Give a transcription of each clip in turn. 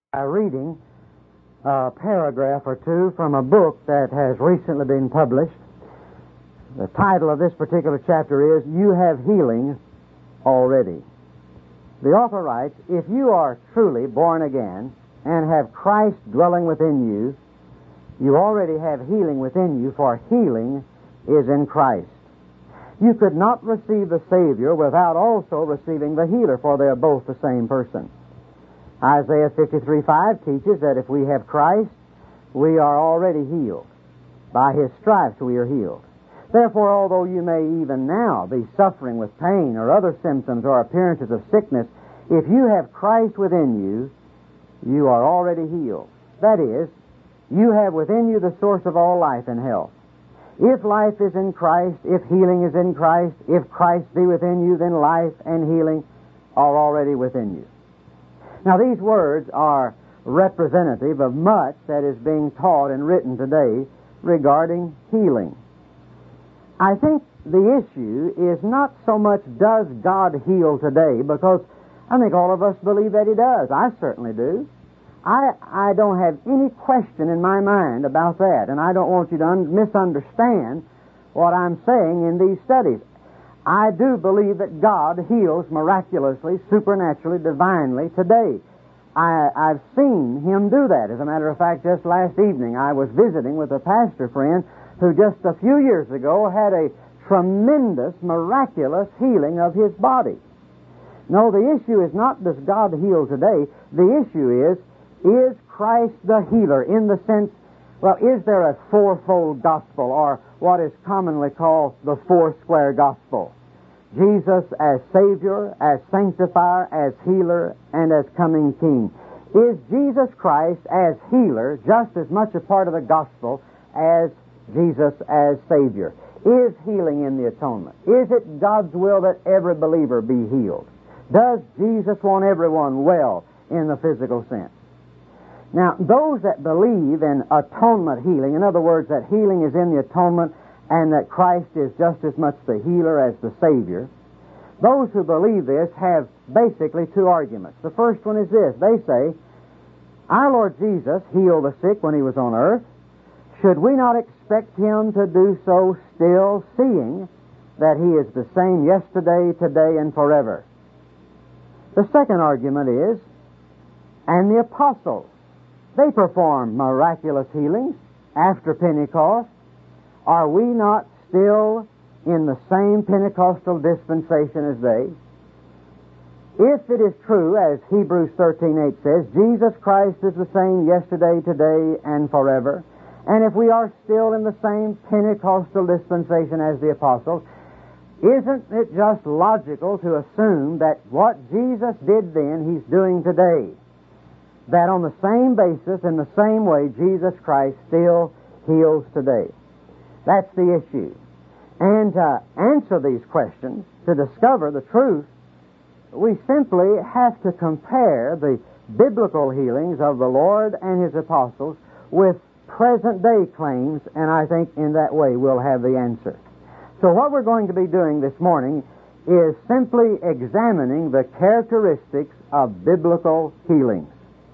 Reading a paragraph or two from a book that has recently been published. The title of this particular chapter is, You Have Healing Already. The author writes, if you are truly born again and have Christ dwelling within you, you already have healing within you, for healing is in Christ. You could not receive the Savior without also receiving the healer, for they are both the same person. Isaiah 53:5 teaches that if we have Christ, we are already healed. By His stripes we are healed. Therefore, although you may even now be suffering with pain or other symptoms or appearances of sickness, if you have Christ within you, you are already healed. That is, you have within you the source of all life and health. If life is in Christ, if healing is in Christ, if Christ be within you, then life and healing are already within you. Now, these words are representative of much that is being taught and written today regarding healing. I think the issue is not so much does God heal today, because I think all of us believe that He does. I certainly do. I don't have any question in my mind about that, and I don't want you to misunderstand what I'm saying in these studies. I do believe that God heals miraculously, supernaturally, divinely today. I've seen Him do that. As a matter of fact, just last evening I was visiting with a pastor friend who just a few years ago had a tremendous, miraculous healing of his body. No, the issue is not does God heal today. The issue is Christ the healer, in the sense, well, is there a fourfold gospel, or what is commonly called the Foursquare Gospel? Jesus as Savior, as Sanctifier, as Healer, and as coming King. Is Jesus Christ as Healer just as much a part of the gospel as Jesus as Savior? Is healing in the atonement? Is it God's will that every believer be healed? Does Jesus want everyone well in the physical sense? Now, those that believe in atonement healing, in other words, that healing is in the atonement and that Christ is just as much the healer as the Savior, those who believe this have basically two arguments. The first one is this. They say, our Lord Jesus healed the sick when He was on earth. Should we not expect Him to do so still, seeing that He is the same yesterday, today, and forever? The second argument is, and the apostles, they performed miraculous healings after Pentecost. Are we not still in the same Pentecostal dispensation as they? If it is true, as Hebrews 13:8 says, Jesus Christ is the same yesterday, today, and forever, and if we are still in the same Pentecostal dispensation as the apostles, isn't it just logical to assume that what Jesus did then, He's doing today? That on the same basis, in the same way, Jesus Christ still heals today. That's the issue. And to answer these questions, to discover the truth, we simply have to compare the biblical healings of the Lord and His apostles with present-day claims, and I think in that way we'll have the answer. So what we're going to be doing this morning is simply examining the characteristics of biblical healings.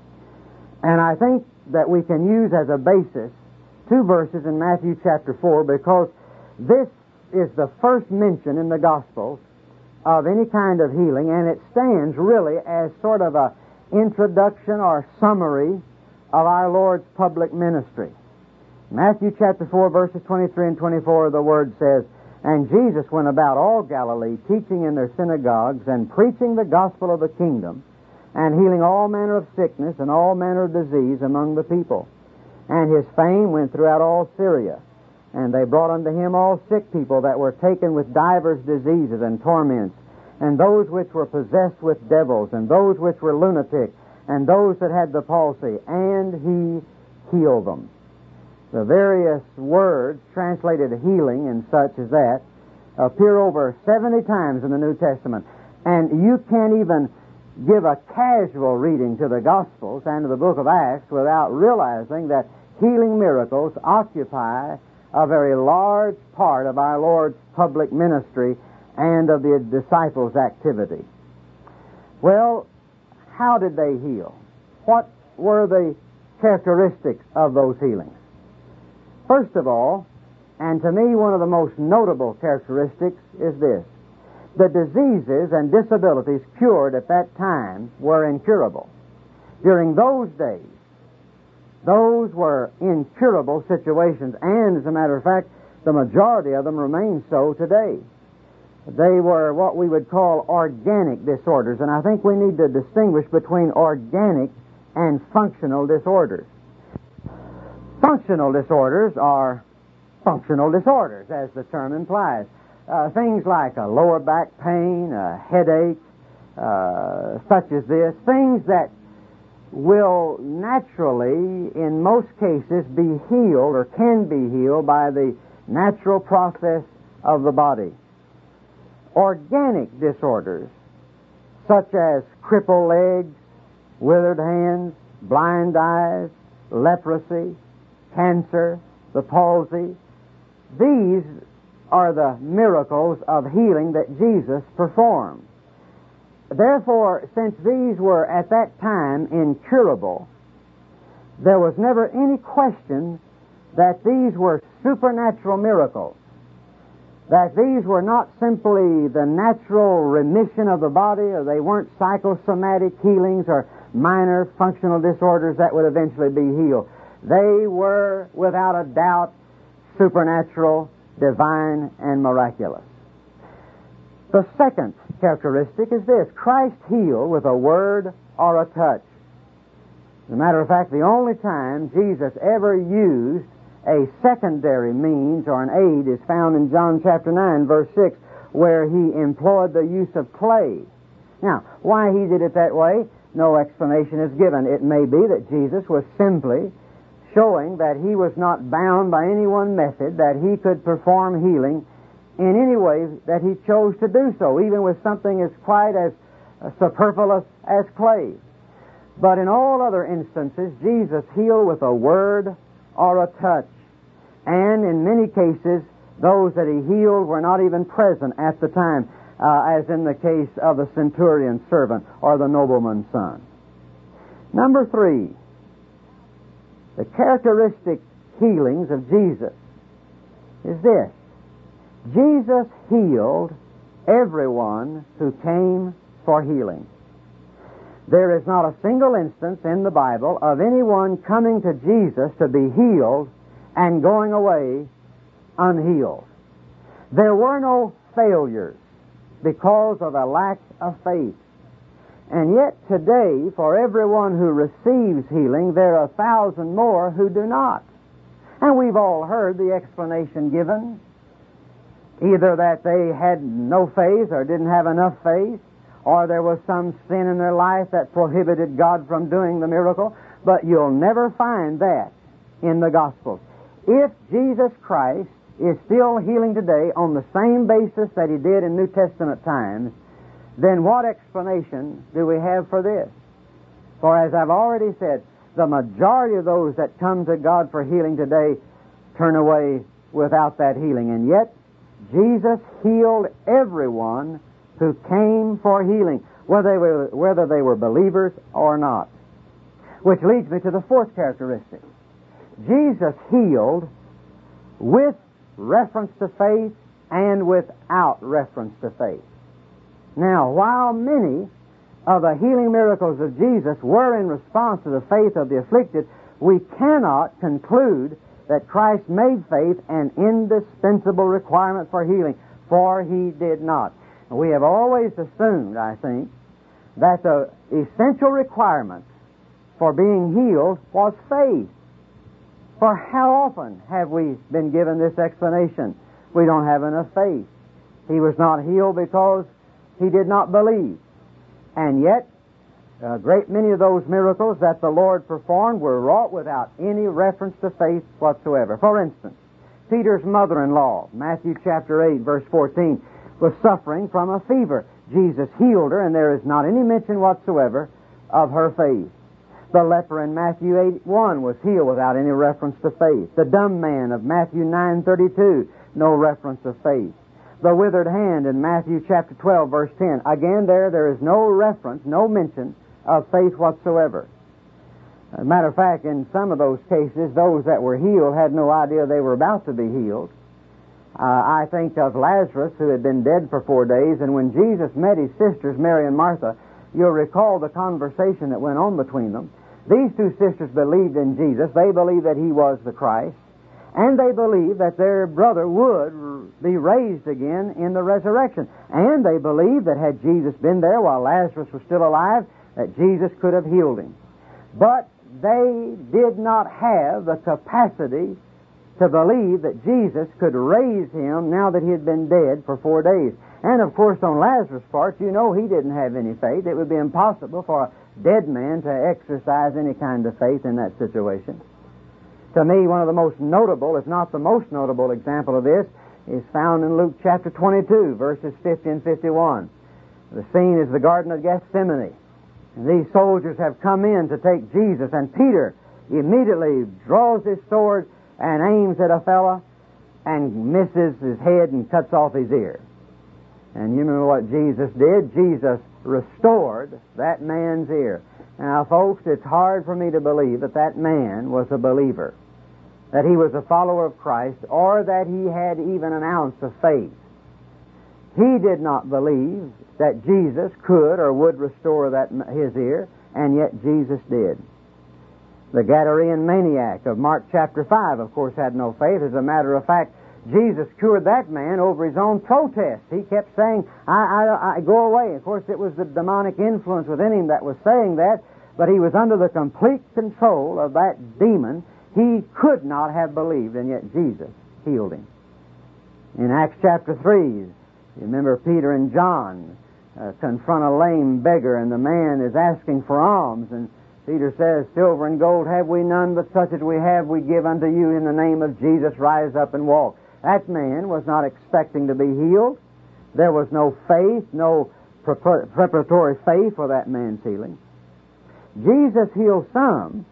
And I think that we can use as a basis two verses in Matthew chapter 4, because this is the first mention in the Gospels of any kind of healing, and it stands really as sort of an introduction or summary of our Lord's public ministry. Matthew chapter 4, verses 23 and 24, the Word says, And Jesus went about all Galilee, teaching in their synagogues and preaching the gospel of the kingdom, and healing all manner of sickness and all manner of disease among the people. And His fame went throughout all Syria. And they brought unto Him all sick people that were taken with divers diseases and torments, and those which were possessed with devils, and those which were lunatic, and those that had the palsy, and He healed them. The various words translated healing and such as that appear over 70 times in the New Testament. And you can't even give a casual reading to the Gospels and to the book of Acts without realizing that healing miracles occupy a very large part of our Lord's public ministry and of the disciples' activity. Well, how did they heal? What were the characteristics of those healings? First of all, and to me one of the most notable characteristics is this: the diseases and disabilities cured at that time were incurable. During those days, those were incurable situations, and as a matter of fact, the majority of them remain so today. They were what we would call organic disorders, and I think we need to distinguish between organic and functional disorders. Functional disorders are functional disorders, as the term implies. Things like a lower back pain, a headache, such as this, things that will naturally, in most cases, be healed or can be healed by the natural process of the body. Organic disorders, such as crippled legs, withered hands, blind eyes, leprosy, cancer, the palsy, these are the miracles of healing that Jesus performed. Therefore, since these were at that time incurable, there was never any question that these were supernatural miracles, that these were not simply the natural remission of the body, or they weren't psychosomatic healings or minor functional disorders that would eventually be healed. They were, without a doubt, supernatural, divine, and miraculous. The second characteristic is this: Christ healed with a word or a touch. As a matter of fact, the only time Jesus ever used a secondary means or an aid is found in John chapter 9, verse 6, where he employed the use of clay. Now, why he did it that way, no explanation is given. It may be that Jesus was simply showing that he was not bound by any one method, that he could perform healing in any way that he chose to do so, even with something as quite as superfluous as clay. But in all other instances, Jesus healed with a word or a touch. And in many cases, those that he healed were not even present at the time, as in the case of the centurion's servant or the nobleman's son. Number 3, the characteristic healings of Jesus is this: Jesus healed everyone who came for healing. There is not a single instance in the Bible of anyone coming to Jesus to be healed and going away unhealed. There were no failures because of a lack of faith. And yet today, for everyone who receives healing, there are 1,000 more who do not. And we've all heard the explanation given, either that they had no faith or didn't have enough faith, or there was some sin in their life that prohibited God from doing the miracle. But you'll never find that in the Gospels. If Jesus Christ is still healing today on the same basis that he did in New Testament times, then what explanation do we have for this? For as I've already said, the majority of those that come to God for healing today turn away without that healing. And yet, Jesus healed everyone who came for healing, whether they were believers or not. Which leads me to the fourth characteristic. Jesus healed with reference to faith and without reference to faith. Now, while many of the healing miracles of Jesus were in response to the faith of the afflicted, we cannot conclude that Christ made faith an indispensable requirement for healing, for he did not. We have always assumed, I think, that the essential requirement for being healed was faith. For how often have we been given this explanation? We don't have enough faith. He was not healed because he did not believe. And yet, a great many of those miracles that the Lord performed were wrought without any reference to faith whatsoever. For instance, Peter's mother-in-law, Matthew chapter 8, verse 14, was suffering from a fever. Jesus healed her, and there is not any mention whatsoever of her faith. The leper in Matthew 8:1 was healed without any reference to faith. The dumb man of Matthew 9:32, no reference of faith. The withered hand in Matthew chapter 12, verse 10. Again, there is no reference, no mention of faith whatsoever. As a matter of fact, in some of those cases, those that were healed had no idea they were about to be healed. I think of Lazarus, who had been dead for 4 days, and when Jesus met his sisters, Mary and Martha, you'll recall the conversation that went on between them. These two sisters believed in Jesus. They believed that he was the Christ, and they believed that their brother would be raised again in the resurrection. And they believed that had Jesus been there while Lazarus was still alive, that Jesus could have healed him. But they did not have the capacity to believe that Jesus could raise him now that he had been dead for 4 days. And of course, on Lazarus' part, you know he didn't have any faith. It would be impossible for a dead man to exercise any kind of faith in that situation. To me, one of the most notable, if not the most notable example of this is found in Luke chapter 22, verses 50 and 51. The scene is the Garden of Gethsemane. And these soldiers have come in to take Jesus, and Peter immediately draws his sword and aims at a fella and misses his head and cuts off his ear. And you remember what Jesus did? Jesus restored that man's ear. Now, folks, it's hard for me to believe that that man was a believer, that he was a follower of Christ, or that he had even an ounce of faith. He did not believe that Jesus could or would restore his ear, and yet Jesus did. The Gadarene maniac of Mark chapter 5, of course, had no faith. As a matter of fact, Jesus cured that man over his own protest. He kept saying, I go away. Of course, it was the demonic influence within him that was saying that, but he was under the complete control of that demon. He could not have believed, and yet Jesus healed him. In Acts chapter 3, you remember Peter and John confront a lame beggar, and the man is asking for alms, and Peter says, silver and gold have we none, but such as we have we give unto you. In the name of Jesus, rise up and walk. That man was not expecting to be healed. There was no faith, no preparatory faith for that man's healing. Jesus healed some,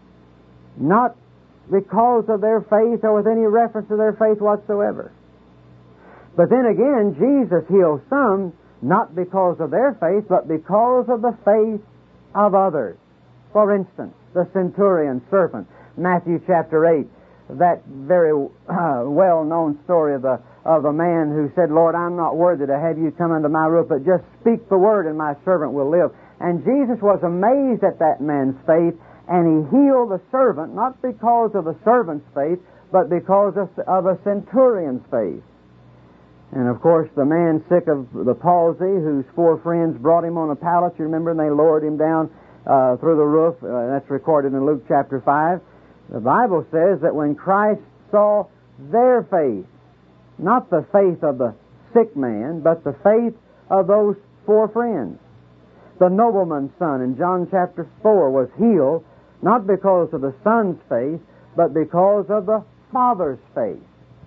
not because of their faith or with any reference to their faith whatsoever. But then again, Jesus healed some, not because of their faith, but because of the faith of others. For instance, the centurion servant, Matthew chapter 8, that very well-known story of the man who said, Lord, I'm not worthy to have you come under my roof, but just speak the word and my servant will live. And Jesus was amazed at that man's faith, and he healed the servant, not because of the servant's faith, but because of a centurion's faith. And of course, the man sick of the palsy, whose 4 friends brought him on a pallet, you remember, and they lowered him down through the roof. That's recorded in Luke chapter 5. The Bible says that when Christ saw their faith, not the faith of the sick man, but the faith of those 4 friends. The nobleman's son in John chapter 4 was healed, not because of the son's faith, but because of the father's faith.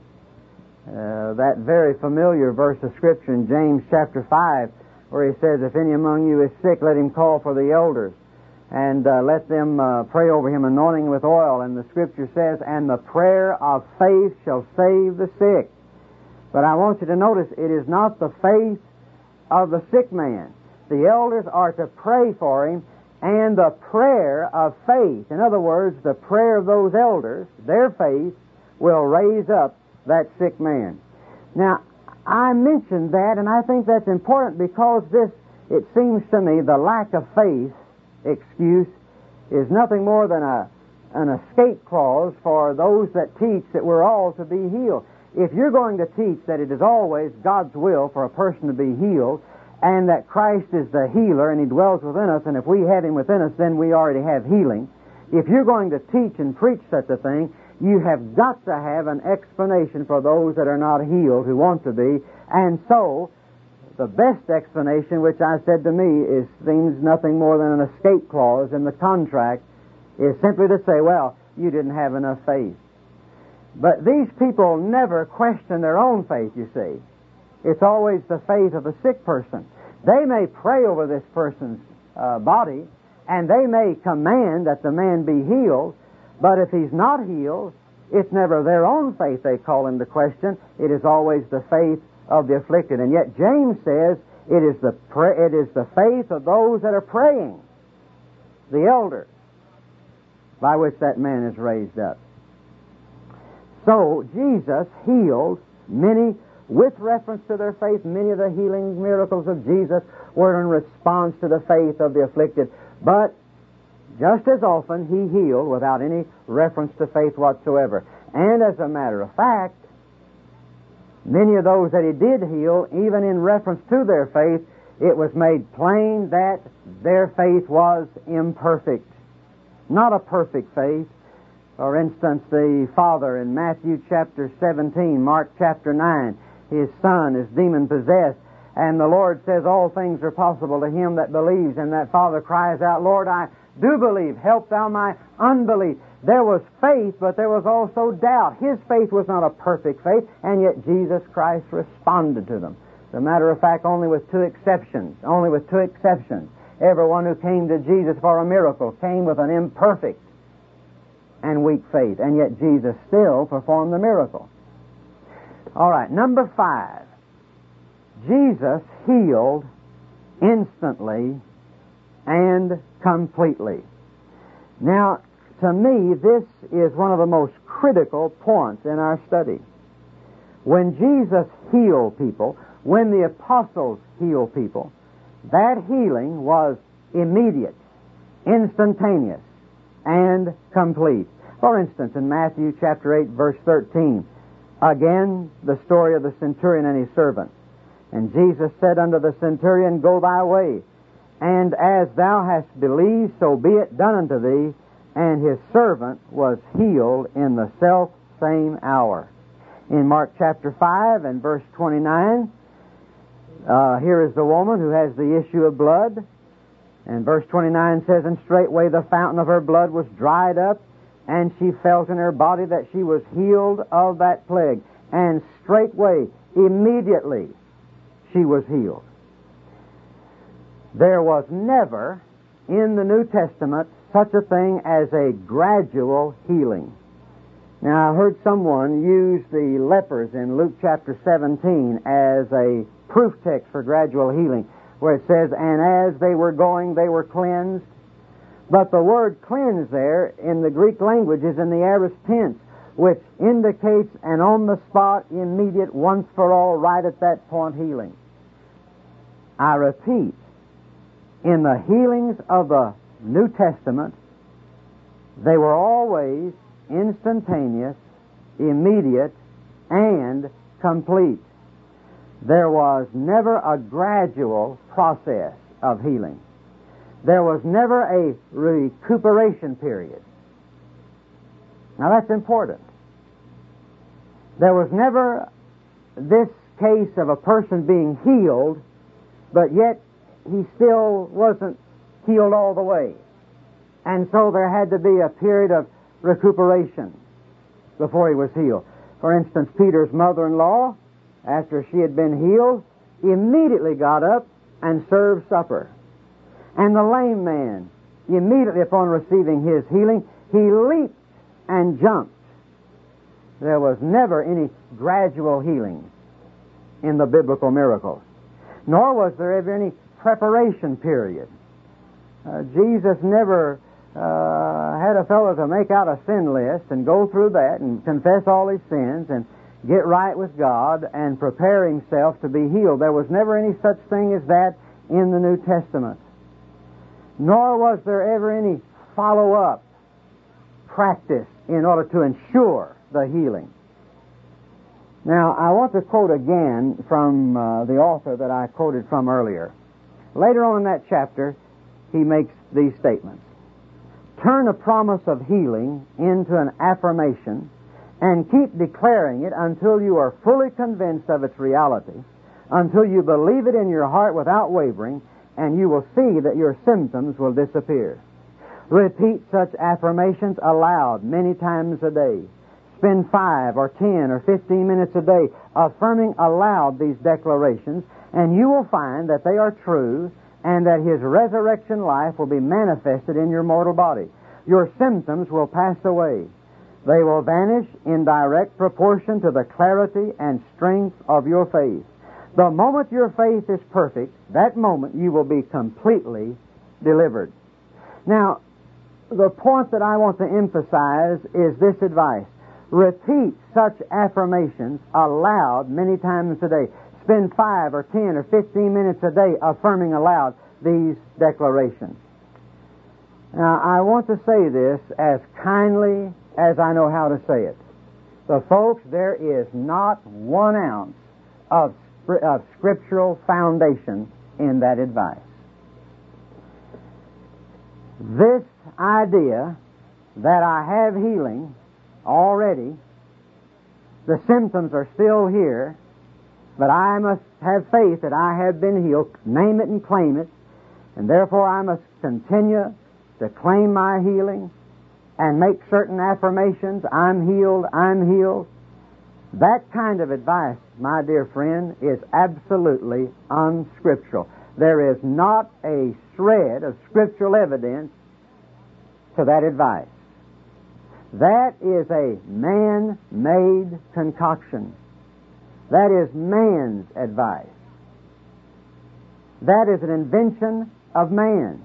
That very familiar verse of Scripture in James chapter 5, where he says, if any among you is sick, let him call for the elders, and let them pray over him, anointing with oil. And the Scripture says, and the prayer of faith shall save the sick. But I want you to notice, it is not the faith of the sick man. The elders are to pray for him, and the prayer of faith, in other words, the prayer of those elders, their faith, will raise up that sick man. Now, I mentioned that, and I think that's important because this, it seems to me, the lack of faith excuse is nothing more than an escape clause for those that teach that we're all to be healed. If you're going to teach that it is always God's will for a person to be healed, and that Christ is the healer and He dwells within us, and if we have Him within us, then we already have healing. If you're going to teach and preach such a thing, you have got to have an explanation for those that are not healed who want to be. And so, the best explanation, which I said to me, seems nothing more than an escape clause in the contract, is simply to say, well, you didn't have enough faith. But these people never question their own faith, you see. It's always the faith of the sick person. They may pray over this person's body, and they may command that the man be healed, but if he's not healed, it's never their own faith they call into question. It is always the faith of the afflicted. And yet James says it is the faith of those that are praying, the elders. by which that man is raised up. So Jesus healed many with reference to their faith. Many of the healing miracles of Jesus were in response to the faith of the afflicted. But just as often, He healed without any reference to faith whatsoever. And as a matter of fact, many of those that He did heal, even in reference to their faith, it was made plain that their faith was imperfect. Not a perfect faith. For instance, the father in Matthew chapter 17, Mark chapter 9, his son is demon-possessed, and the Lord says all things are possible to him that believes, and that father cries out, Lord, I do believe, help thou my unbelief. There was faith, but there was also doubt. His faith was not a perfect faith, and yet Jesus Christ responded to them. As a matter of fact, only with two exceptions. Everyone who came to Jesus for a miracle came with an imperfect and weak faith, and yet Jesus still performed the miracle. All right, number 5. Jesus healed instantly and completely. Now, to me, this is one of the most critical points in our study. When Jesus healed people, when the apostles healed people, that healing was immediate, instantaneous, and complete. For instance, in Matthew chapter 8, verse 13, again, the story of the centurion and his servant. And Jesus said unto the centurion, Go thy way, and as thou hast believed, so be it done unto thee. And his servant was healed in the self-same hour. In Mark chapter 5 and verse 29, here is the woman who has the issue of blood. And verse 29 says, And straightway the fountain of her blood was dried up, and she felt in her body that she was healed of that plague. And straightway, immediately, she was healed. There was never in the New Testament such a thing as a gradual healing. Now, I heard someone use the lepers in Luke chapter 17 as a proof text for gradual healing, where it says, And as they were going, they were cleansed. But the word cleanse there in the Greek language is in the aorist tense, which indicates an on-the-spot, immediate, once-for-all, right at that point healing. I repeat, in the healings of the New Testament, they were always instantaneous, immediate, and complete. There was never a gradual process of healing. There was never a recuperation period. Now that's important. There was never this case of a person being healed, but yet he still wasn't healed all the way. And so there had to be a period of recuperation before he was healed. For instance, Peter's mother-in-law, after she had been healed, immediately got up and served supper. And the lame man, immediately upon receiving his healing, he leaped and jumped. There was never any gradual healing in the biblical miracles. Nor was there ever any preparation period. Jesus never had a fellow to make out a sin list and go through that and confess all his sins and get right with God and prepare himself to be healed. There was never any such thing as that in the New Testament. Nor was there ever any follow-up practice in order to ensure the healing. Now, I want to quote again from the author that I quoted from earlier. Later on in that chapter, he makes these statements. Turn a promise of healing into an affirmation and keep declaring it until you are fully convinced of its reality, until you believe it in your heart without wavering, and you will see that your symptoms will disappear. Repeat such affirmations aloud many times a day. Spend 5 or 10 or 15 minutes a day affirming aloud these declarations, and you will find that they are true and that His resurrection life will be manifested in your mortal body. Your symptoms will pass away. They will vanish in direct proportion to the clarity and strength of your faith. The moment your faith is perfect, that moment you will be completely delivered. Now, the point that I want to emphasize is this advice. Repeat such affirmations aloud many times a day. Spend 5 or 10 or 15 minutes a day affirming aloud these declarations. Now, I want to say this as kindly as I know how to say it. But folks, there is not 1 ounce of scriptural foundation in that advice. This idea that I have healing already, the symptoms are still here, but I must have faith that I have been healed, name it and claim it, and therefore I must continue to claim my healing and make certain affirmations, I'm healed, I'm healed. That kind of advice, my dear friend, is absolutely unscriptural. There is not a shred of scriptural evidence to that advice. That is a man-made concoction. That is man's advice. That is an invention of man.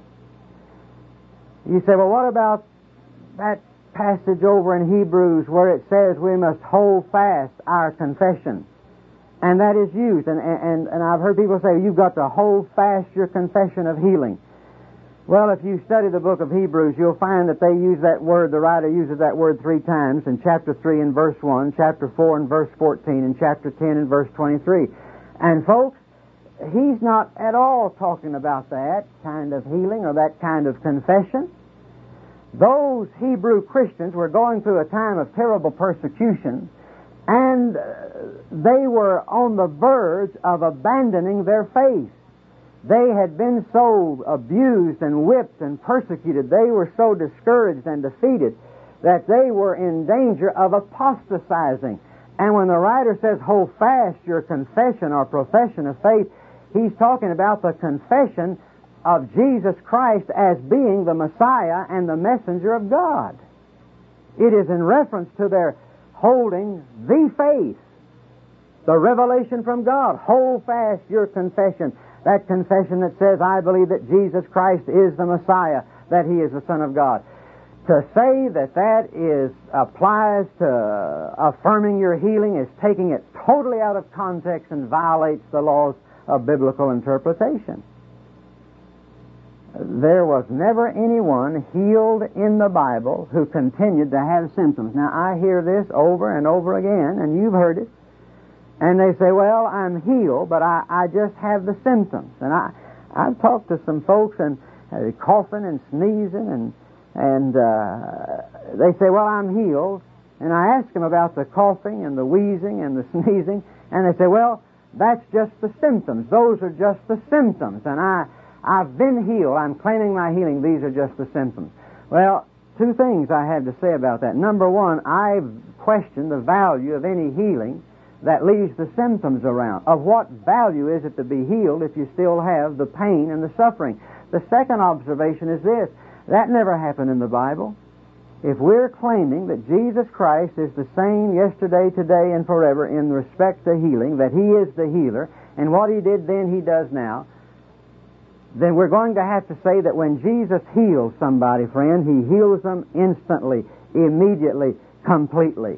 You say, well, what about that passage over in Hebrews where it says we must hold fast our confession? And that is used. And I've heard people say, you've got to hold fast your confession of healing. Well, if you study the book of Hebrews, you'll find that they use that word, the writer uses that word 3 times, in chapter 3 and verse 1, chapter 4 and verse 14, and chapter 10 and verse 23. And folks, he's not at all talking about that kind of healing or that kind of confession. Those Hebrew Christians were going through a time of terrible persecution, and they were on the verge of abandoning their faith. They had been so abused and whipped and persecuted, they were so discouraged and defeated that they were in danger of apostatizing. And when the writer says, hold fast your confession or profession of faith, he's talking about the confession of Jesus Christ as being the Messiah and the messenger of God. It is in reference to their holding the faith, the revelation from God. Hold fast your confession. That confession that says, I believe that Jesus Christ is the Messiah, that He is the Son of God. To say that applies to affirming your healing is taking it totally out of context and violates the laws of biblical interpretation. There was never anyone healed in the Bible who continued to have symptoms. Now, I hear this over and over again, and you've heard it. And they say, well, I'm healed, but I just have the symptoms. And I've talked to some folks and coughing and sneezing, and they say, well, I'm healed. And I ask them about the coughing and the wheezing and the sneezing, and they say, well, that's just the symptoms. Those are just the symptoms. And I've been healed. I'm claiming my healing. These are just the symptoms. Well, 2 things I have to say about that. Number 1, I've questioned the value of any healing that leaves the symptoms around. Of what value is it to be healed if you still have the pain and the suffering? The second observation is this: that never happened in the Bible. If we're claiming that Jesus Christ is the same yesterday, today, and forever in respect to healing, that He is the healer, and what He did then He does now, then we're going to have to say that when Jesus heals somebody, friend, He heals them instantly, immediately, completely.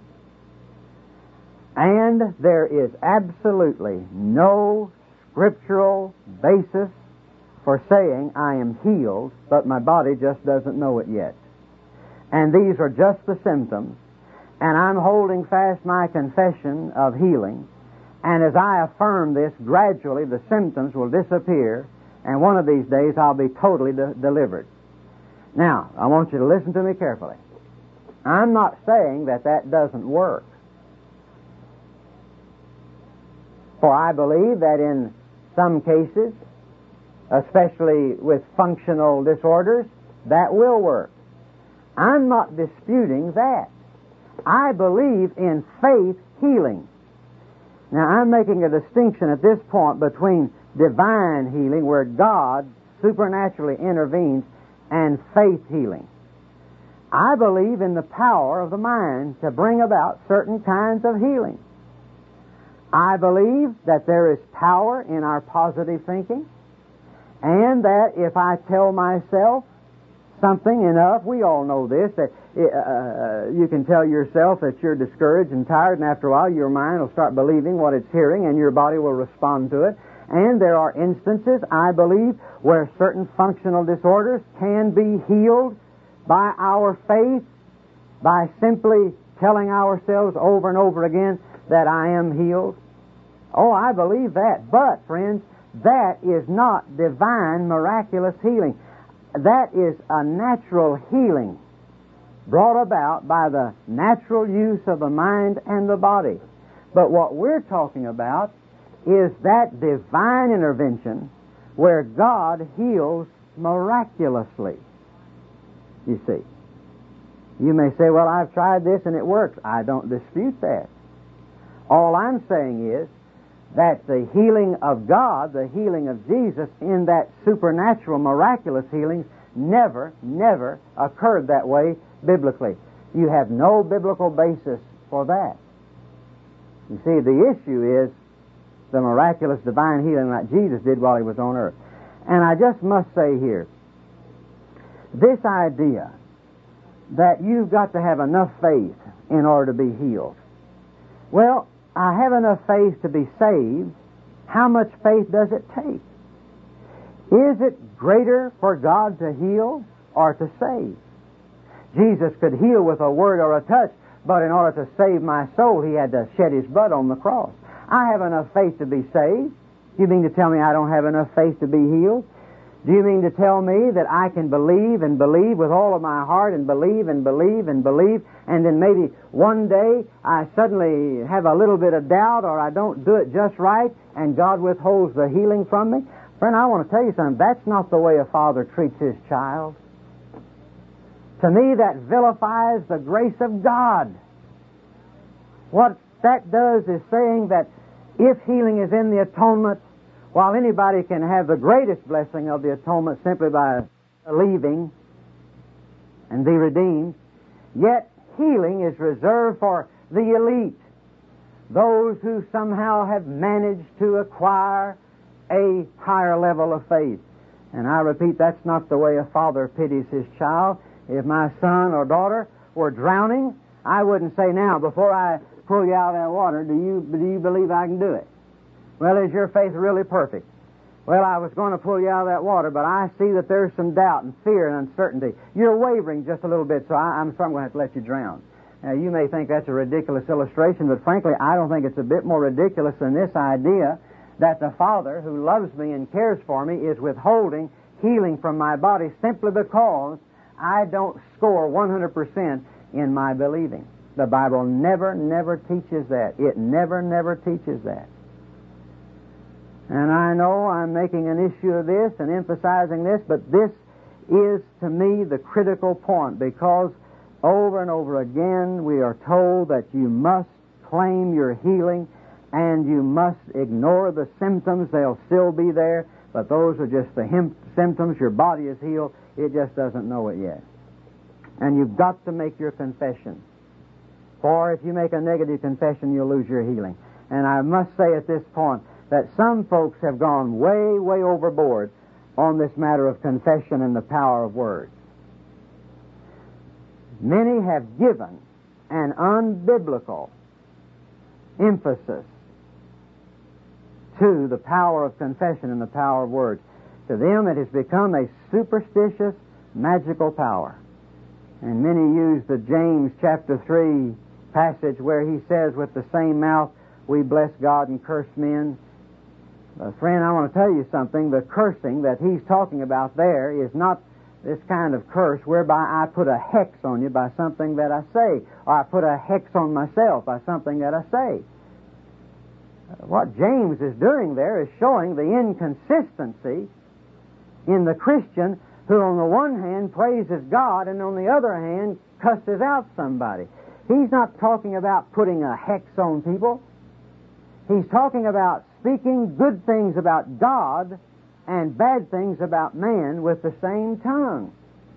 And there is absolutely no scriptural basis for saying I am healed, but my body just doesn't know it yet. And these are just the symptoms, and I'm holding fast my confession of healing, and as I affirm this, gradually the symptoms will disappear, and one of these days I'll be totally delivered. Now, I want you to listen to me carefully. I'm not saying that doesn't work. For I believe that in some cases, especially with functional disorders, that will work. I'm not disputing that. I believe in faith healing. Now, I'm making a distinction at this point between divine healing, where God supernaturally intervenes, and faith healing. I believe in the power of the mind to bring about certain kinds of healing. I believe that there is power in our positive thinking, and that if I tell myself something enough. We all know this, that you can tell yourself that you're discouraged and tired, and after a while your mind will start believing what it's hearing, and your body will respond to it. And there are instances, I believe, where certain functional disorders can be healed by our faith, by simply telling ourselves over and over again that I am healed. Oh, I believe that. But, friends, that is not divine, miraculous healing. That is a natural healing brought about by the natural use of the mind and the body. But what we're talking about is that divine intervention where God heals miraculously. You see. You may say, well, I've tried this and it works. I don't dispute that. All I'm saying is that the healing of God, the healing of Jesus in that supernatural, miraculous healings never occurred that way biblically. You have no biblical basis for that. You see, the issue is the miraculous divine healing like Jesus did while He was on earth. And I just must say here, this idea that you've got to have enough faith in order to be healed. Well, I have enough faith to be saved. How much faith does it take? Is it greater for God to heal or to save? Jesus could heal with a word or a touch, but in order to save my soul, He had to shed His blood on the cross. I have enough faith to be saved. You mean to tell me I don't have enough faith to be healed? Do you mean to tell me that I can believe and believe with all of my heart and believe and believe and believe, and then maybe one day I suddenly have a little bit of doubt or I don't do it just right and God withholds the healing from me? Friend, I want to tell you something. That's not the way a father treats his child. To me, that vilifies the grace of God. What that does is saying that if healing is in the atonement, while anybody can have the greatest blessing of the atonement simply by believing and be redeemed, yet healing is reserved for the elite, those who somehow have managed to acquire a higher level of faith. And I repeat, that's not the way a father pities his child. If my son or daughter were drowning, I wouldn't say, now, before I pull you out of that water, do you believe I can do it? Well, is your faith really perfect? Well, I was going to pull you out of that water, but I see that there's some doubt and fear and uncertainty. You're wavering just a little bit, so I'm going to have to let you drown. Now, you may think that's a ridiculous illustration, but frankly, I don't think it's a bit more ridiculous than this idea that the Father who loves me and cares for me is withholding healing from my body simply because I don't score 100% in my believing. The Bible never teaches that. It never teaches that. And I know I'm making an issue of this and emphasizing this, but this is, to me, the critical point, because over and over again we are told that you must claim your healing and you must ignore the symptoms. They'll still be there, but those are just the symptoms. Your body is healed. It just doesn't know it yet. And you've got to make your confession. For if you make a negative confession, you'll lose your healing. And I must say at this point that some folks have gone way overboard on this matter of confession and the power of words. Many have given an unbiblical emphasis to the power of confession and the power of words. To them it has become a superstitious, magical power. And many use the James chapter 3 passage where he says, with the same mouth we bless God and curse men. Friend, I want to tell you something. The cursing that he's talking about there is not this kind of curse whereby I put a hex on you by something that I say, or I put a hex on myself by something that I say. What James is doing there is showing the inconsistency in the Christian who on the one hand praises God and on the other hand cusses out somebody. He's not talking about putting a hex on people. He's talking about speaking good things about God and bad things about man with the same tongue.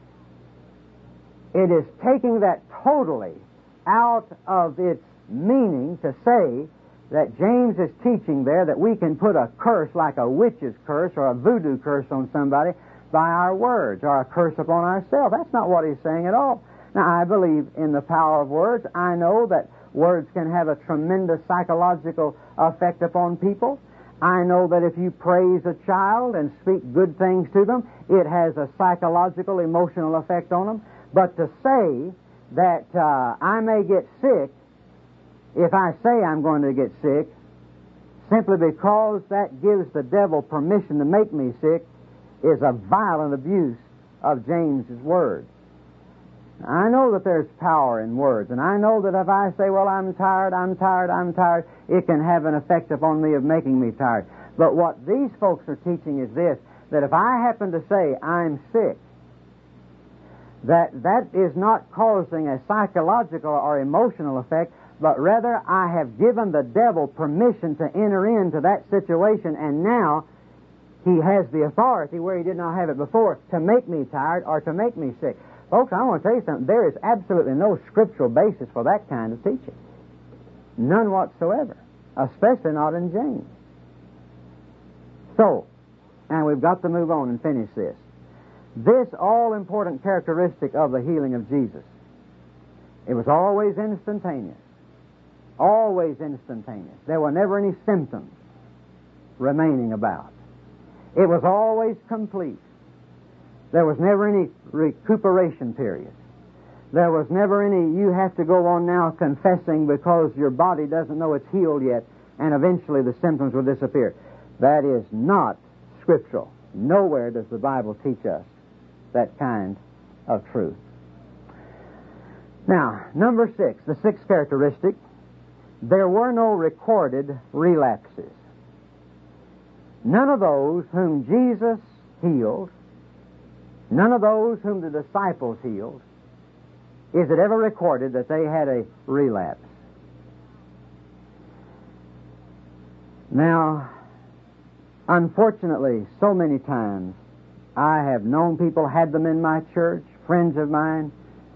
It is taking that totally out of its meaning to say that James is teaching there that we can put a curse like a witch's curse or a voodoo curse on somebody by our words or a curse upon ourselves. That's not what he's saying at all. Now, I believe in the power of words. I know that words can have a tremendous psychological effect upon people. I know that if you praise a child and speak good things to them, it has a psychological, emotional effect on them. But to say that I may get sick, if I say I'm going to get sick, simply because that gives the devil permission to make me sick, is a violent abuse of James's words. I know that there's power in words, and I know that if I say, well, I'm tired, it can have an effect upon me of making me tired. But what these folks are teaching is this, that if I happen to say I'm sick, that is not causing a psychological or emotional effect, but rather I have given the devil permission to enter into that situation, and now he has the authority where he did not have it before to make me tired or to make me sick. Folks, I want to tell you something. There is absolutely no scriptural basis for that kind of teaching. None whatsoever. Especially not in James. So, and we've got to move on and finish this. This all-important characteristic of the healing of Jesus, it was always instantaneous. Always instantaneous. There were never any symptoms remaining about. It was always complete. There was never any recuperation period. There was never any, you have to go on now confessing because your body doesn't know it's healed yet, and eventually the symptoms will disappear. That is not scriptural. Nowhere does the Bible teach us that kind of truth. Now, number 6, the sixth characteristic, there were no recorded relapses. None of those whom Jesus healed, none of those whom the disciples healed, is it ever recorded that they had a relapse. Now, unfortunately, so many times I have known people, had them in my church, friends of mine,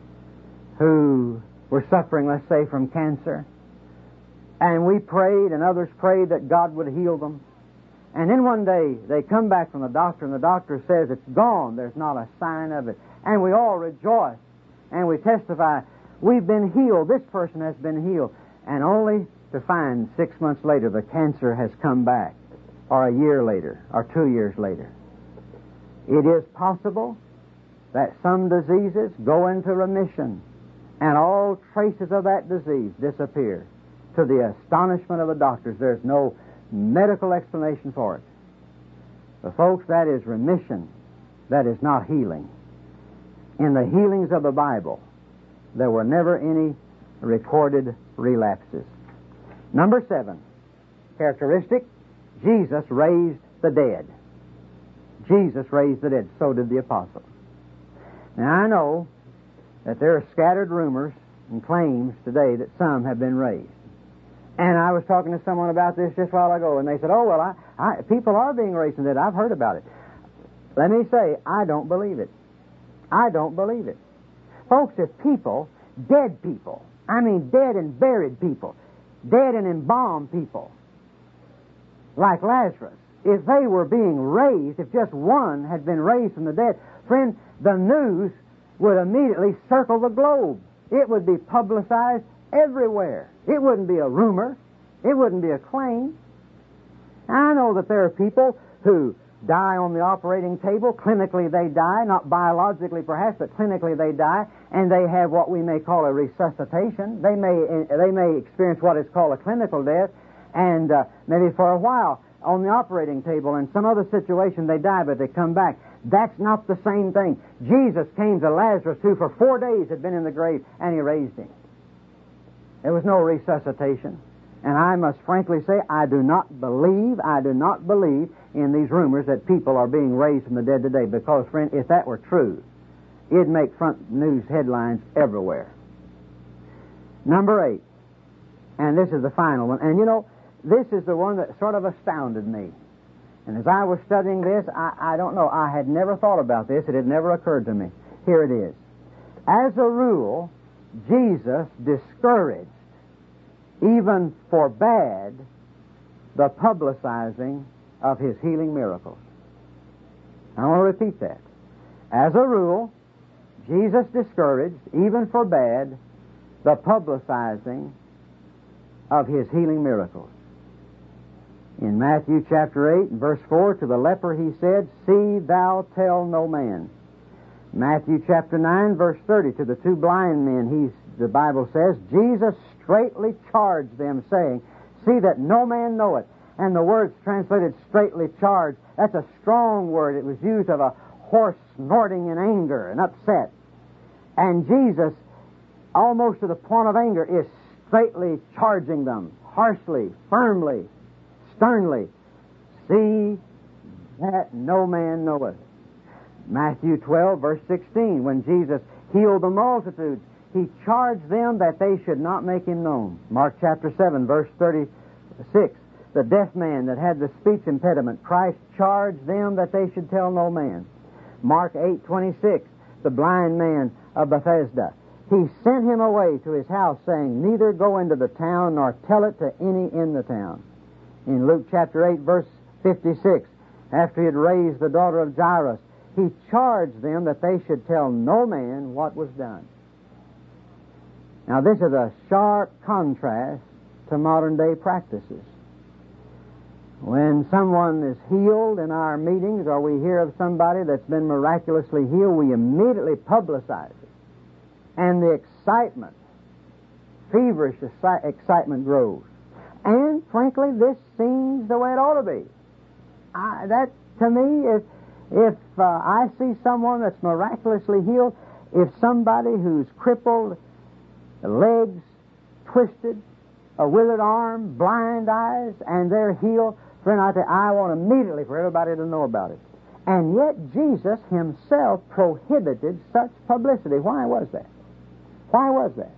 who were suffering, let's say, from cancer, and we prayed and others prayed that God would heal them. And then one day they come back from the doctor and the doctor says it's gone. There's not a sign of it. And we all rejoice and we testify, we've been healed. This person has been healed. And only to find 6 months later the cancer has come back, or a year later, or 2 years later. It is possible that some diseases go into remission and all traces of that disease disappear. To the astonishment of the doctors, there's no medical explanation for it. But folks, that is remission. That is not healing. In the healings of the Bible, there were never any recorded relapses. Number 7, characteristic, Jesus raised the dead. Jesus raised the dead. So did the apostles. Now, I know that there are scattered rumors and claims today that some have been raised. And I was talking to someone about this just a while ago, and they said, oh, well, people are being raised from the dead. I've heard about it. Let me say, I don't believe it. I don't believe it. Folks, if people, dead people, I mean dead and buried people, dead and embalmed people, like Lazarus, if they were being raised, if just one had been raised from the dead, friend, the news would immediately circle the globe. It would be publicized everywhere. It wouldn't be a rumor. It wouldn't be a claim. I know that there are people who die on the operating table. Clinically they die, not biologically perhaps, but clinically they die, and they have what we may call a resuscitation. They may experience what is called a clinical death, and maybe for a while on the operating table, in some other situation they die, but they come back. That's not the same thing. Jesus came to Lazarus, who for 4 days had been in the grave, and he raised him. There was no resuscitation. And I must frankly say, I do not believe in these rumors that people are being raised from the dead today, because, friend, if that were true, it'd make front news headlines everywhere. Number 8, and this is the final one, and you know, this is the one that sort of astounded me. And as I was studying this, I don't know, I had never thought about this. It had never occurred to me. Here it is. As a rule, Jesus discouraged, even forbade, the publicizing of his healing miracles. I want to repeat that. As a rule, Jesus discouraged, even forbade, the publicizing of His healing miracles. In Matthew chapter 8 and verse 4, to the leper He said, "See thou tell no man." Matthew chapter 9 verse 30, to the two blind men, the Bible says, Jesus straitly charged them, saying, "See that no man know it." And the word's translated straitly charged. That's a strong word. It was used of a horse snorting in anger and upset. And Jesus, almost to the point of anger, is straitly charging them, harshly, firmly, sternly. "See that no man knoweth." Matthew 12, verse 16, when Jesus healed the multitudes, He charged them that they should not make Him known. Mark chapter 7, verse 36, the deaf man that had the speech impediment, Christ charged them that they should tell no man. Mark 8:26, the blind man of Bethesda, He sent him away to his house, saying, "Neither go into the town, nor tell it to any in the town." In Luke chapter 8, verse 56, after He had raised the daughter of Jairus, He charged them that they should tell no man what was done. Now, this is a sharp contrast to modern day practices. When someone is healed in our meetings, or we hear of somebody that's been miraculously healed, we immediately publicize it. And the excitement, feverish excitement grows. And, frankly, this seems the way it ought to be. That, to me, if I see someone that's miraculously healed, if somebody who's crippled, legs twisted, a withered arm, blind eyes, and they're healed, friend, I want immediately for everybody to know about it. And yet Jesus Himself prohibited such publicity. Why was that? Why was that?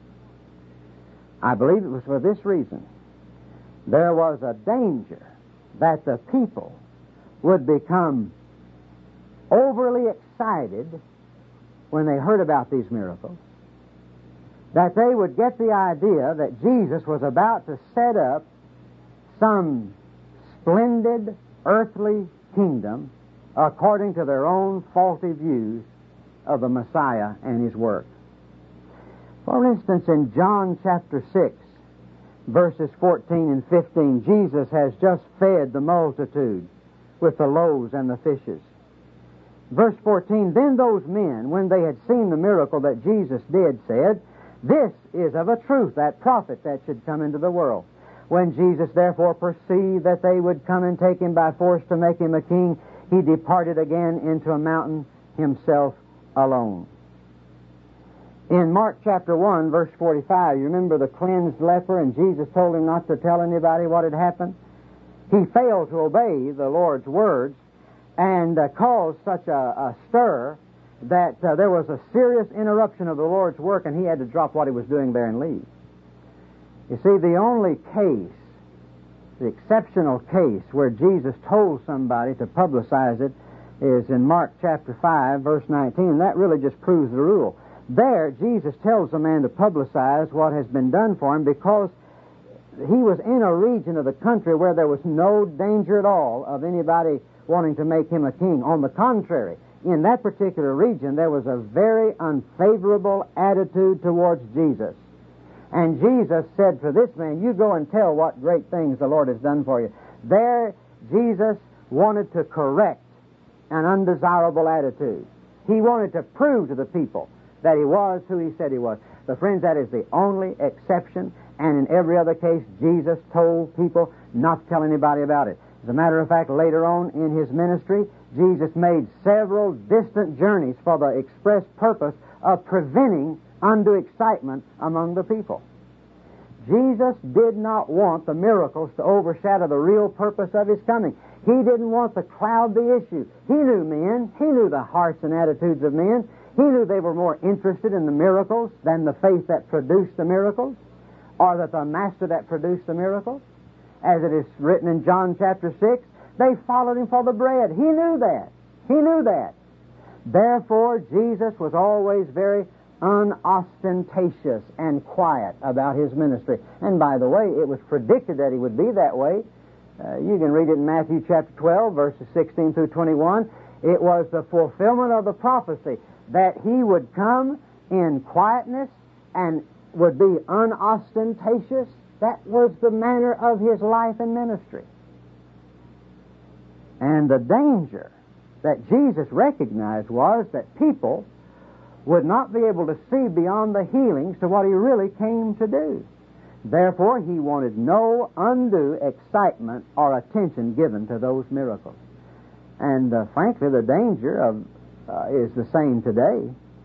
I believe it was for this reason. There was a danger that the people would become overly excited when they heard about these miracles, that they would get the idea that Jesus was about to set up some splendid earthly kingdom according to their own faulty views of the Messiah and His work. For instance, in John chapter 6, verses 14 and 15, Jesus has just fed the multitude with the loaves and the fishes. Verse 14, then those men, when they had seen the miracle that Jesus did, said, "This is of a truth that prophet that should come into the world." When Jesus therefore perceived that they would come and take Him by force to make Him a king, He departed again into a mountain Himself alone. In Mark chapter 1, verse 45, you remember the cleansed leper, and Jesus told him not to tell anybody what had happened? He failed to obey the Lord's words and caused such a stir that there was a serious interruption of the Lord's work, and He had to drop what He was doing there and leave. You see, the only case, the exceptional case where Jesus told somebody to publicize it is in Mark chapter 5, verse 19. That really just proves the rule. There, Jesus tells a man to publicize what has been done for him because he was in a region of the country where there was no danger at all of anybody wanting to make him a king. On the contrary, in that particular region, there was a very unfavorable attitude towards Jesus. And Jesus said for this man, "You go and tell what great things the Lord has done for you." There, Jesus wanted to correct an undesirable attitude. He wanted to prove to the people that He was who He said He was. But friends, that is the only exception, and in every other case, Jesus told people not to tell anybody about it. As a matter of fact, later on in His ministry, Jesus made several distant journeys for the express purpose of preventing undue excitement among the people. Jesus did not want the miracles to overshadow the real purpose of His coming. He didn't want to cloud the issue. He knew men. He knew the hearts and attitudes of men. He knew they were more interested in the miracles than the faith that produced the miracles, or that the Master that produced the miracles. As it is written in John chapter 6, they followed Him for the bread. He knew that. He knew that. Therefore, Jesus was always very unostentatious and quiet about His ministry. And by the way, it was predicted that He would be that way. You can read it in Matthew chapter 12, verses 16 through 21. It was the fulfillment of the prophecy that He would come in quietness and would be unostentatious. That was the manner of His life and ministry. And the danger that Jesus recognized was that people would not be able to see beyond the healings to what He really came to do. Therefore, He wanted no undue excitement or attention given to those miracles. And frankly, the danger is the same today.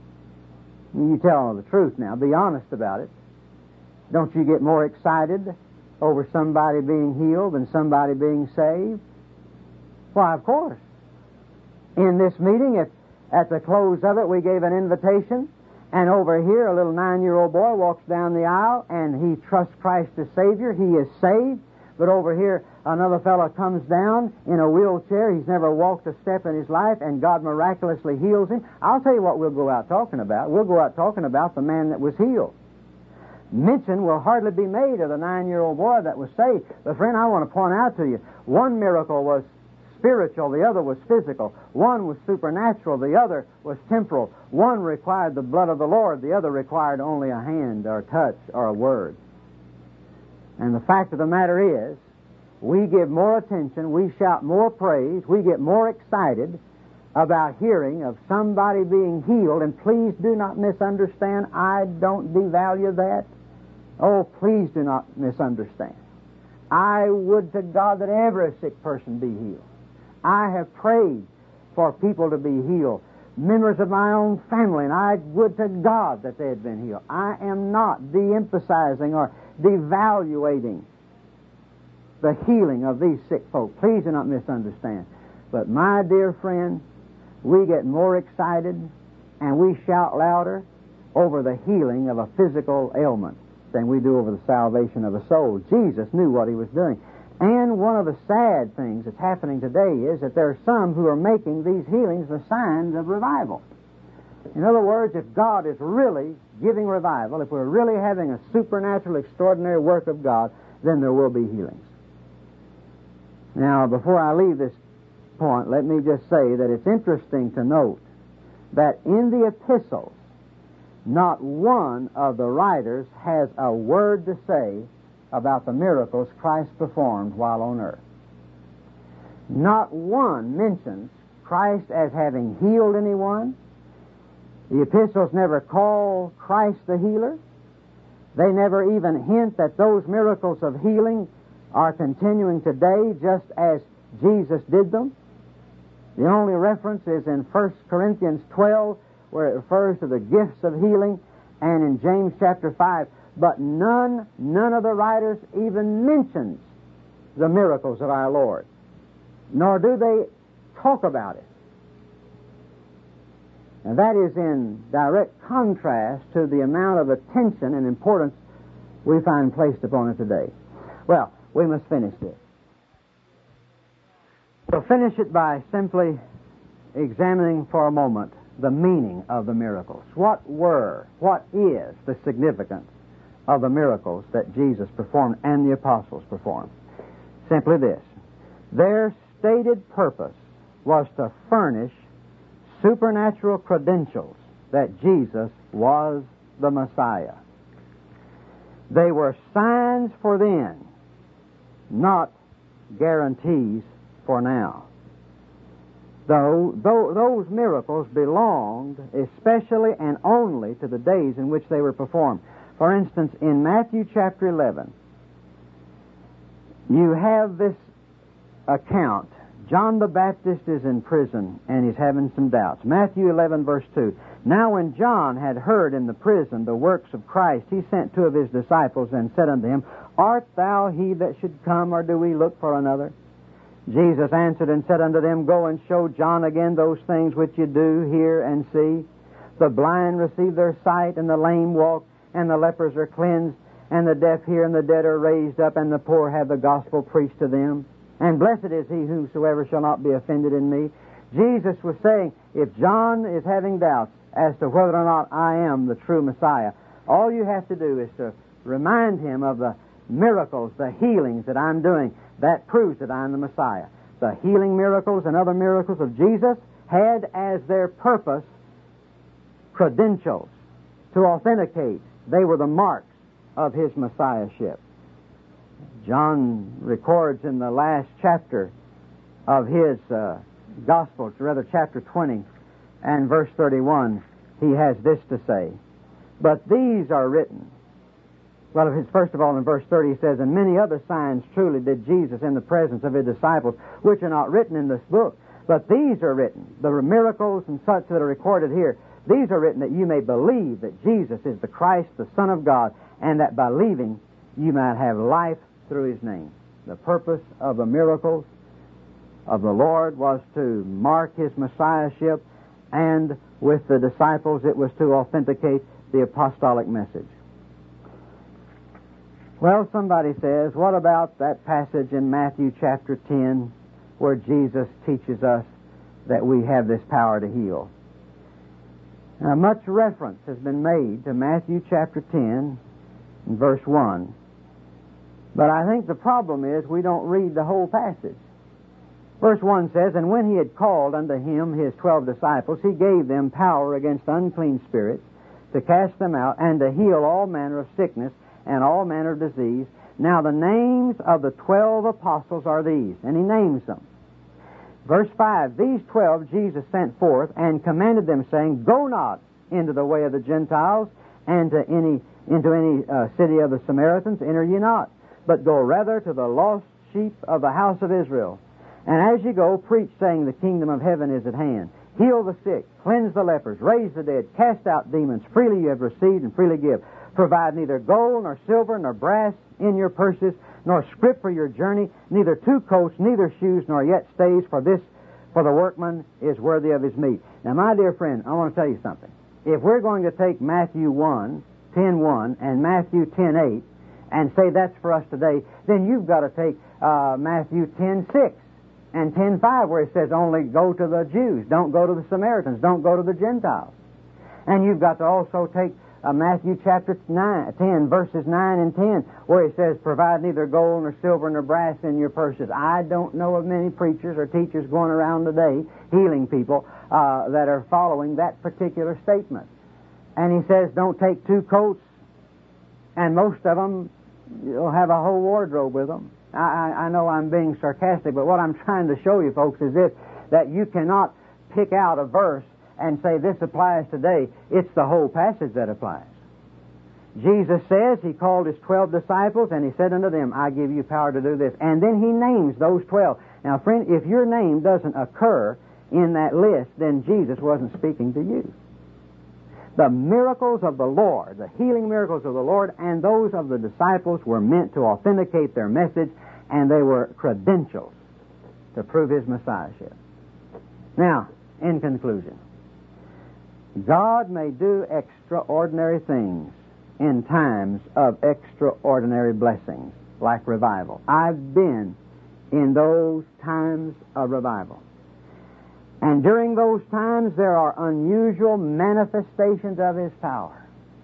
You tell the truth now. Be honest about it. Don't you get more excited over somebody being healed than somebody being saved? Why, of course. In this meeting, at the close of it, we gave an invitation, and over here, a little 9-year-old boy walks down the aisle, and he trusts Christ as Savior. He is saved. But over here, another fellow comes down in a wheelchair. He's never walked a step in his life, and God miraculously heals him. I'll tell you what we'll go out talking about. We'll go out talking about the man that was healed. Mention will hardly be made of the 9-year-old boy that was saved. But friend, I want to point out to you, one miracle was spiritual, the other was physical. One was supernatural, the other was temporal. One required the blood of the Lord, the other required only a hand or a touch or a word. And the fact of the matter is, we give more attention, we shout more praise, we get more excited about hearing of somebody being healed, and please do not misunderstand, I don't devalue that. Oh, please do not misunderstand. I would to God that every sick person be healed. I have prayed for people to be healed, members of my own family, and I would to God that they had been healed. I am not de-emphasizing or devaluating the healing of these sick folk. Please do not misunderstand. But my dear friend, we get more excited and we shout louder over the healing of a physical ailment than we do over the salvation of a soul. Jesus knew what He was doing. And one of the sad things that's happening today is that there are some who are making these healings the signs of revival. In other words, if God is really giving revival, if we're really having a supernatural, extraordinary work of God, then there will be healings. Now, before I leave this point, let me just say that it's interesting to note that in the epistles, not one of the writers has a word to say about the miracles Christ performed while on earth. Not one mentions Christ as having healed anyone. The epistles never call Christ the healer. They never even hint that those miracles of healing are continuing today just as Jesus did them. The only reference is in 1 Corinthians 12, where it refers to the gifts of healing, and in James chapter 5. But none of the writers even mentions the miracles of our Lord, nor do they talk about it. And that is in direct contrast to the amount of attention and importance we find placed upon it today. Well, we must finish this. We'll finish it by simply examining for a moment the meaning of the miracles. What is the significance of the miracles that Jesus performed and the apostles performed? Simply this: their stated purpose was to furnish supernatural credentials that Jesus was the Messiah. They were signs for then, not guarantees for now. Though those miracles belonged especially and only to the days in which they were performed. For instance, in Matthew chapter 11, you have this account. John the Baptist is in prison and he's having some doubts. Matthew 11 verse 2. Now when John had heard in the prison the works of Christ, he sent 2 of his disciples and said unto him, Art thou he that should come, or do we look for another? Jesus answered and said unto them, Go and show John again those things which you do hear and see. The blind receive their sight, and the lame walk, and the lepers are cleansed, and the deaf hear, and the dead are raised up, and the poor have the gospel preached to them. And blessed is he whosoever shall not be offended in me. Jesus was saying, if John is having doubts as to whether or not I am the true Messiah, all you have to do is to remind him of the miracles, the healings that I'm doing. That proves that I'm the Messiah. The healing miracles and other miracles of Jesus had as their purpose credentials to authenticate. They were the marks of His Messiahship. John records in the last chapter of his Gospel, rather chapter 20 and verse 31, he has this to say, "But these are written." Well, first of all, in verse 30 he says, "And many other signs truly did Jesus in the presence of His disciples, which are not written in this book. But these are written," the miracles and such that are recorded here, "these are written that you may believe that Jesus is the Christ, the Son of God, and that by believing you might have life through His name." The purpose of the miracles of the Lord was to mark His Messiahship, and with the disciples it was to authenticate the apostolic message. Well, somebody says, what about that passage in Matthew chapter 10 where Jesus teaches us that we have this power to heal? Now, much reference has been made to Matthew chapter 10 and verse 1. But I think the problem is we don't read the whole passage. Verse 1 says, "And when He had called unto Him His 12 disciples, He gave them power against unclean spirits to cast them out and to heal all manner of sickness and all manner of disease. Now the names of the 12 apostles are these," and He names them. Verse 5, "These 12 Jesus sent forth and commanded them, saying, Go not into the way of the Gentiles, and into any city of the Samaritans enter ye not, but go rather to the lost sheep of the house of Israel. And as ye go, preach, saying, The kingdom of heaven is at hand. Heal the sick, cleanse the lepers, raise the dead, cast out demons. Freely you have received, and freely give. Provide neither gold, nor silver, nor brass in your purses, nor scrip for your journey, neither 2 coats, neither shoes, nor yet stays, for the workman is worthy of his meat." Now, my dear friend, I want to tell you something. If we're going to take Matthew 10:1 and Matthew 10:8 and say that's for us today, then you've got to take Matthew 10:6 and 10:5, where it says only go to the Jews, don't go to the Samaritans, don't go to the Gentiles. And you've got to also take Matthew chapter 10, verses 9 and 10, where it says, "Provide neither gold nor silver nor brass in your purses." I don't know of many preachers or teachers going around today healing people that are following that particular statement. And he says, don't take 2 coats, and most of them, you'll have a whole wardrobe with them. I know I'm being sarcastic, but what I'm trying to show you folks is this, that you cannot pick out a verse and say this applies today. It's the whole passage that applies. Jesus says He called His 12 disciples, and He said unto them, "I give you power to do this." And then He names those 12. Now, friend, if your name doesn't occur in that list, then Jesus wasn't speaking to you. The miracles of the Lord, the healing miracles of the Lord, and those of the disciples were meant to authenticate their message, and they were credentials to prove His Messiahship. Now, in conclusion, God may do extraordinary things in times of extraordinary blessings, like revival. I've been in those times of revival. And during those times, there are unusual manifestations of His power.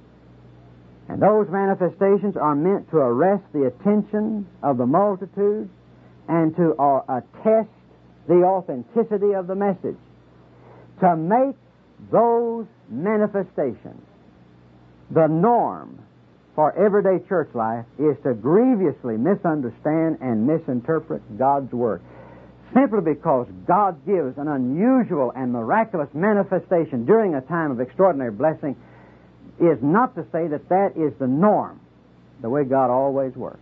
And those manifestations are meant to arrest the attention of the multitude and to attest the authenticity of the message. To make those manifestations the norm for everyday church life is to grievously misunderstand and misinterpret God's Word. Simply because God gives an unusual and miraculous manifestation during a time of extraordinary blessing is not to say that that is the norm, the way God always works.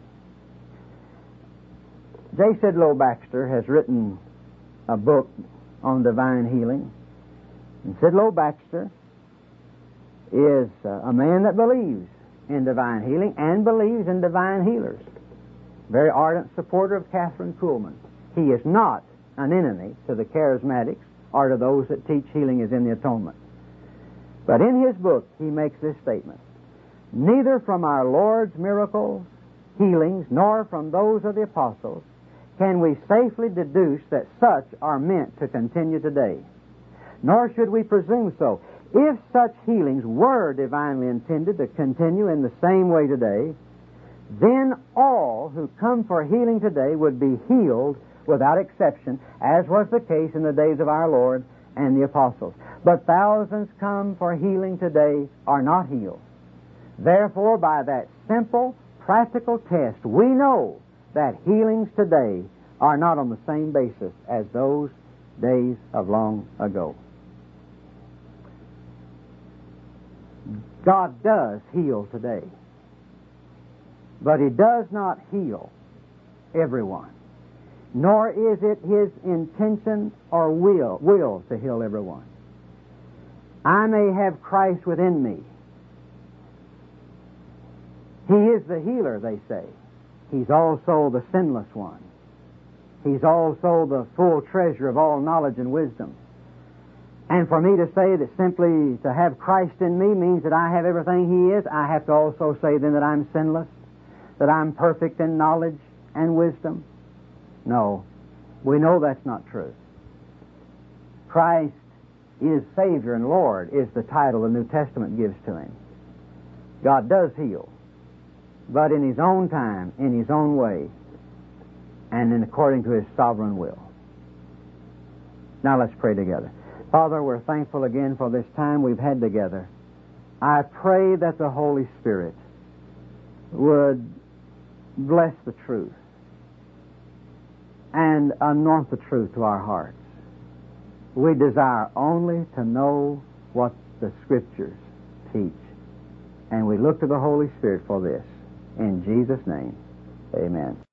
J. Sidlow Baxter has written a book on divine healing. And Sidlow Baxter is a man that believes in divine healing and believes in divine healers. Very ardent supporter of Catherine Kuhlman. He is not an enemy to the charismatics or to those that teach healing is in the atonement. But in his book, he makes this statement: "Neither from our Lord's miracles, healings, nor from those of the apostles can we safely deduce that such are meant to continue today. Nor should we presume so. If such healings were divinely intended to continue in the same way today, then all who come for healing today would be healed without exception, as was the case in the days of our Lord and the apostles. But thousands come for healing today are not healed. Therefore, by that simple, practical test, we know that healings today are not on the same basis as those days of long ago. God does heal today, but He does not heal everyone, nor is it His intention or will to heal everyone. I may have Christ within me. He is the healer, they say. He's also the sinless one. He's also the full treasure of all knowledge and wisdom. And for me to say that simply to have Christ in me means that I have everything He is, I have to also say then that I'm sinless, that I'm perfect in knowledge and wisdom. No, we know that's not true. Christ is Savior and Lord is the title the New Testament gives to Him. God does heal, but in His own time, in His own way, and in according to His sovereign will. Now let's pray together. Father, we're thankful again for this time we've had together. I pray that the Holy Spirit would bless the truth and anoint the truth to our hearts. We desire only to know what the Scriptures teach. And we look to the Holy Spirit for this. In Jesus' name, amen.